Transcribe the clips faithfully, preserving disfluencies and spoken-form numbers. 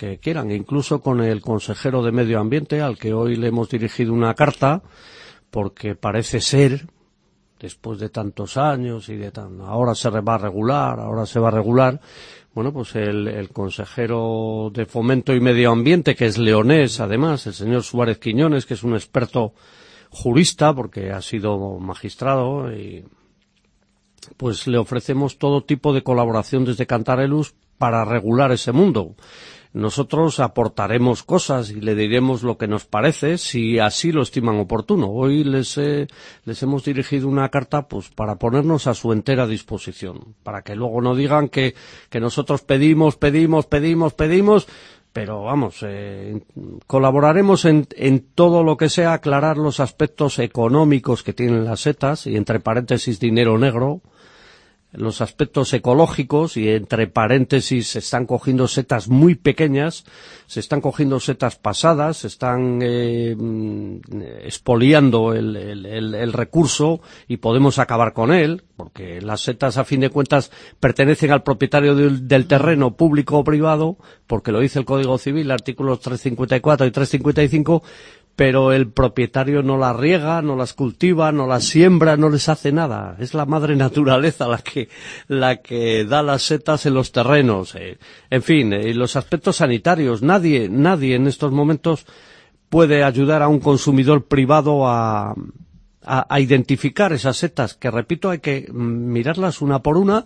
que quieran, incluso con el consejero de Medio Ambiente, al que hoy le hemos dirigido una carta, porque parece ser, después de tantos años y de tan, ahora se va a regular, ahora se va a regular, bueno, pues el, el consejero de Fomento y Medio Ambiente, que es leonés además, el señor Suárez Quiñones, que es un experto jurista, porque ha sido magistrado, y pues le ofrecemos todo tipo de colaboración desde Cantarellus para regular ese mundo. Nosotros aportaremos cosas y le diremos lo que nos parece, si así lo estiman oportuno. Hoy les, eh, les hemos dirigido una carta pues para ponernos a su entera disposición, para que luego no digan que, que nosotros pedimos, pedimos, pedimos, pedimos, pero vamos, eh, colaboraremos en, en todo lo que sea aclarar los aspectos económicos que tienen las setas, y entre paréntesis dinero negro, los aspectos ecológicos, y entre paréntesis se están cogiendo setas muy pequeñas, se están cogiendo setas pasadas, se están eh, expoliando el, el, el, el recurso y podemos acabar con él, porque las setas a fin de cuentas pertenecen al propietario del, del terreno, público o privado, porque lo dice el Código Civil, artículos trescientos cincuenta y cuatro y trescientos cincuenta y cinco, pero el propietario no las riega, no las cultiva, no las siembra, no les hace nada. Es la madre naturaleza la que la que da las setas en los terrenos. Eh, en fin, eh, los aspectos sanitarios. Nadie, nadie en estos momentos puede ayudar a un consumidor privado a, a, a identificar esas setas, que repito, hay que mirarlas una por una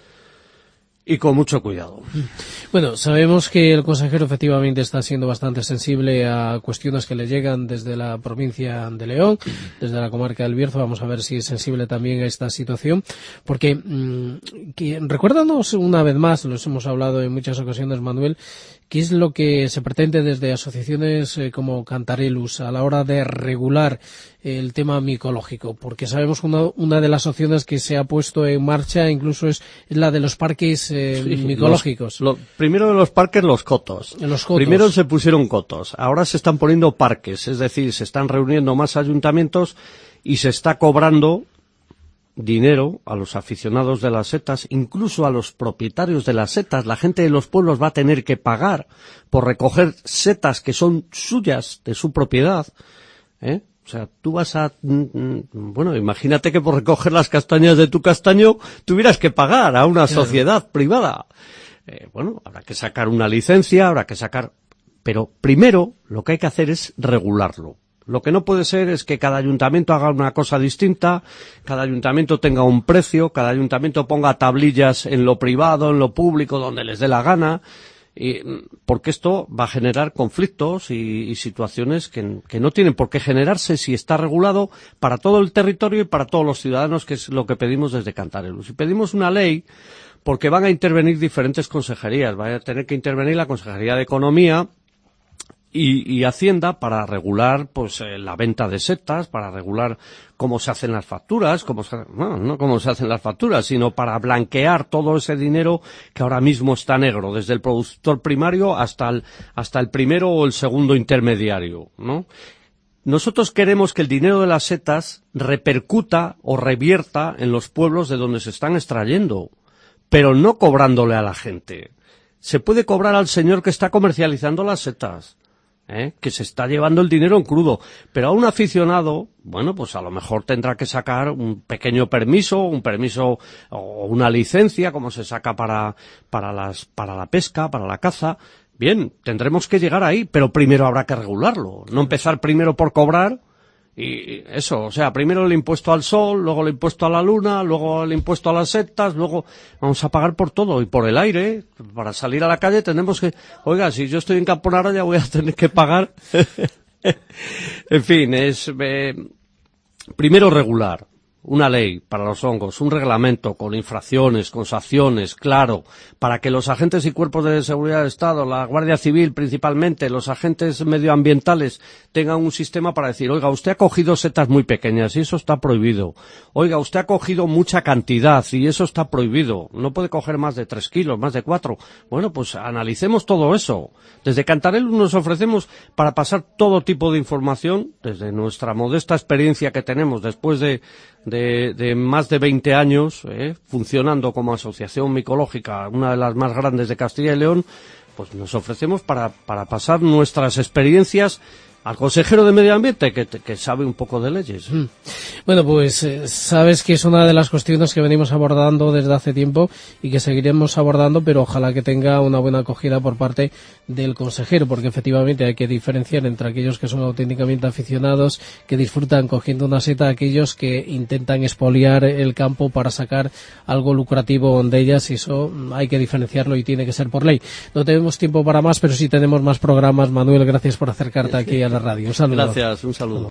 y con mucho cuidado. Bueno, sabemos que el consejero efectivamente está siendo bastante sensible a cuestiones que le llegan desde la provincia de León, desde la comarca del Bierzo. Vamos a ver si es sensible también a esta situación, porque mmm, que, recuérdanos una vez más, los hemos hablado en muchas ocasiones, Manuel, ¿qué es lo que se pretende desde asociaciones eh, como Cantarellus a la hora de regular el tema micológico? Porque sabemos que una, una de las opciones que se ha puesto en marcha incluso es, es la de los parques eh, sí, micológicos. Los, lo, primero de los parques, los cotos. los cotos. Primero se pusieron cotos, ahora se están poniendo parques, es decir, se están reuniendo más ayuntamientos y se está cobrando dinero a los aficionados de las setas, incluso a los propietarios de las setas. La gente de los pueblos va a tener que pagar por recoger setas que son suyas, de su propiedad, ¿eh? O sea, tú vas a... Bueno, imagínate que por recoger las castañas de tu castaño tuvieras que pagar a una claro. sociedad privada. Eh, bueno, habrá que sacar una licencia, habrá que sacar... Pero primero lo que hay que hacer es regularlo. Lo que no puede ser es que cada ayuntamiento haga una cosa distinta, cada ayuntamiento tenga un precio, cada ayuntamiento ponga tablillas en lo privado, en lo público, donde les dé la gana, y, porque esto va a generar conflictos y, y situaciones que, que no tienen por qué generarse si está regulado para todo el territorio y para todos los ciudadanos, que es lo que pedimos desde Cantarellus. Y pedimos una ley porque van a intervenir diferentes consejerías, va a tener que intervenir la Consejería de Economía, Y, y Hacienda para regular pues eh, la venta de setas, para regular cómo se hacen las facturas, cómo se, no, no cómo se hacen las facturas, sino para blanquear todo ese dinero que ahora mismo está negro, desde el productor primario hasta el, hasta el primero o el segundo intermediario, ¿no? Nosotros queremos que el dinero de las setas repercuta o revierta en los pueblos de donde se están extrayendo, pero no cobrándole a la gente. Se puede cobrar al señor que está comercializando las setas, ¿Eh? que se está llevando el dinero en crudo, pero a un aficionado, bueno, pues a lo mejor tendrá que sacar un pequeño permiso, un permiso o una licencia, como se saca para, para las, para la pesca, para la caza. Bien, tendremos que llegar ahí, pero primero habrá que regularlo, no empezar primero por cobrar. Y eso, o sea, primero el impuesto al sol, luego el impuesto a la luna, luego el impuesto a las setas, luego vamos a pagar por todo y por el aire. Para salir a la calle tenemos que, oiga, si yo estoy en Camponara ya voy a tener que pagar. En fin, es eh, primero regular. Una ley para los hongos, un reglamento con infracciones, con sanciones, claro, para que los agentes y cuerpos de seguridad del Estado, la Guardia Civil principalmente, los agentes medioambientales, tengan un sistema para decir, oiga, usted ha cogido setas muy pequeñas y eso está prohibido. Oiga, usted ha cogido mucha cantidad y eso está prohibido. No puede coger más de tres kilos, más de cuatro. Bueno, pues analicemos todo eso. Desde Cantarellus nos ofrecemos para pasar todo tipo de información, desde nuestra modesta experiencia que tenemos después de De, de más de veinte años eh, funcionando como asociación micológica, una de las más grandes de Castilla y León, pues nos ofrecemos para, para pasar nuestras experiencias al consejero de Medio Ambiente, que, que sabe un poco de leyes. Mm. Bueno, pues eh, sabes que es una de las cuestiones que venimos abordando desde hace tiempo y que seguiremos abordando, pero ojalá que tenga una buena acogida por parte del consejero, porque efectivamente hay que diferenciar entre aquellos que son auténticamente aficionados, que disfrutan cogiendo una seta, aquellos que intentan expoliar el campo para sacar algo lucrativo de ellas, y eso hay que diferenciarlo y tiene que ser por ley. No tenemos tiempo para más, pero sí tenemos más programas. Manuel, gracias por acercarte aquí a la radio. Un saludo. Gracias, un saludo.